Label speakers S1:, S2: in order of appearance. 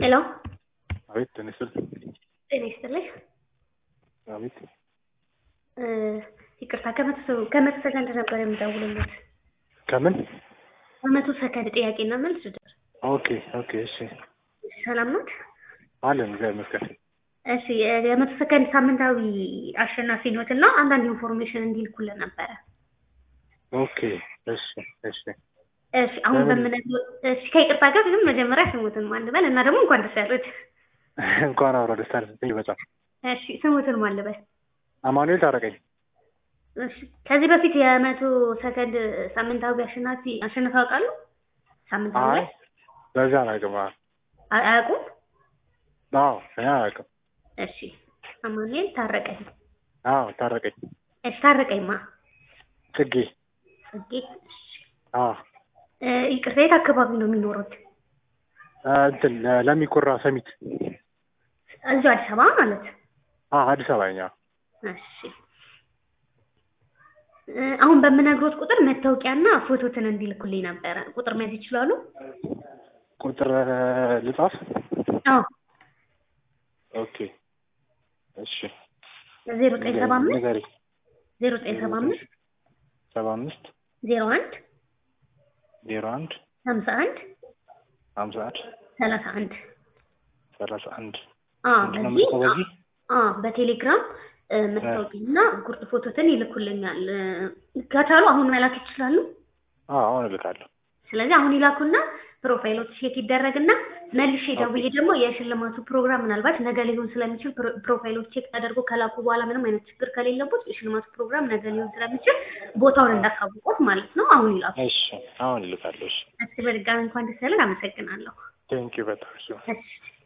S1: ሄሎ
S2: አቤት ተነስል
S1: ጤና ይስጥልኝ።
S2: አቤት
S1: ይቅርታ ከመቶ ሰከንድ ነበር የምደውልልዎት።
S2: ከምን
S1: ከመቶ ሰከንድ ጥያቄና መልስ ድር።
S2: ኦኬ እሺ
S1: ሰላም ነው?
S2: አለን እግዚአብሔር ይመስገን።
S1: እሺ የመቶ ሰከንድ ሳምንታዊ አሸናፊ ነዎትና አንዳንድ ኢንፎርሜሽን እንዲልኩልን ነበረ።
S2: ኦኬ እሺ
S1: አሁን ከይቅርታ ጋር ግን መጀመሪያ ስሙትን ማን ልበል እና ደግሞ እንኳን ደስ ያሉት።
S2: እንኳን አብሮ ደስ አለን በጣም።
S1: እሺ ስሙትን ማን ልበል?
S2: አማኑኤል ታረቀኝ።
S1: እሺ ከዚህ በፊት የመቶ ሰከንድ ሳምንታዊ አሸናፊ ያውቃሉ? ሳምንታዊ
S2: አይ በዛ አላውቅም።
S1: አያውቁም?
S2: አዎ እኔ አላውቅም።
S1: እሺ አማኑኤል ታረቀኝ።
S2: አዎ ታረቀኝ።
S1: እሺ ታረቀኝማ
S2: ጽጌ። አዎ
S1: ይቅርታ የት አካባቢ ነው የሚኖሩት?
S2: እንትን ለሚኩራ ሰሚት።
S1: እዚሁ አዲስ አበባ ማለት?
S2: አዲስ አበባ ነኝ።
S1: እሺ አሁን በምነግሮት ቁጥር መታወቂያና ፎቶትን እንዲልኩልኝ ነበረ። ቁጥር መያዝ ይችላሉ?
S2: ቁጥር ልጻፍ?
S1: አዎ
S2: ኦኬ እሺ
S1: 0975 0975
S2: 75
S1: 01
S2: 01
S1: 51
S2: 51
S1: 31
S2: በዚህ
S1: በቴሌግራም መታወቂያና ጉርድ ፎቶትን ይልኩልኛል። ከቻሉ አሁን መላክ ይችላሉ?
S2: አሁን እልካለሁ።
S1: ስለዚህ አሁን ይላኩና ፕሮፋይሎች ቼክ ይደረግና መልሼ ደውዬ ደግሞ የሽልማቱ ፕሮግራም ምናልባት ነገ ሊሆን ስለሚችል ፕሮፋይሎች ቼክ ተደርጎ ከላኩ በኋላ ምንም አይነት ችግር ከሌለበት የሽልማቱ ፕሮግራም ነገ ሊሆን ስለሚችል ቦታውን እንዳሳውቁት ማለት ነው። አሁን ይላኩ።
S2: እሺ አሁን እልካለሁ። እሺ
S1: በድጋሚ እንኳን ደስ ያለን። አመሰግናለሁ።
S2: ቴንኪው በጣም።
S1: እሺ